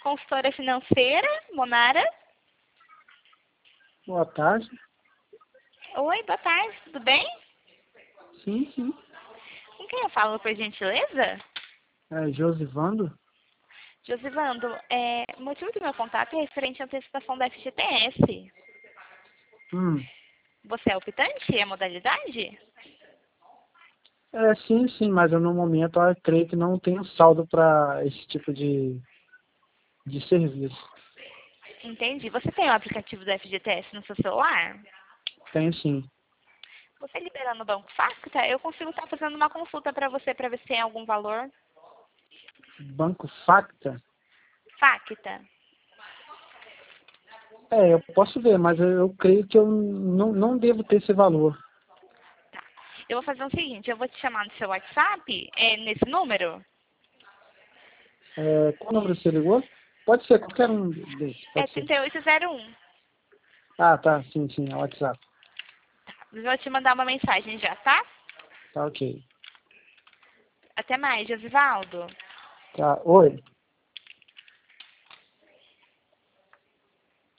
consultora financeira, Monara. Boa tarde. Oi, boa tarde, tudo bem? Sim, sim. Com quem eu falo, por gentileza? É Josivando? Josivando, o motivo do meu contato é referente à antecipação da FGTS. Hum. Você é optante? É a modalidade? Sim, sim, mas eu no momento eu creio que não tenho saldo para esse tipo de serviço. Entendi. Você tem o aplicativo da FGTS no seu celular? Tenho sim. Você liberando o Banco Facta, eu consigo estar fazendo uma consulta para você para ver se tem algum valor. Banco Facta? Facta. Eu posso ver, mas eu creio que eu não devo ter esse valor. Tá. Eu vou fazer o seguinte, eu vou te chamar no seu WhatsApp, nesse número. Qual número você ligou? Pode ser qualquer um desses, É pode ser. 3801. Ah, tá, sim, sim, é o WhatsApp. Eu vou te mandar uma mensagem já, tá? Tá ok. Até mais, Josivaldo. Tá, oi.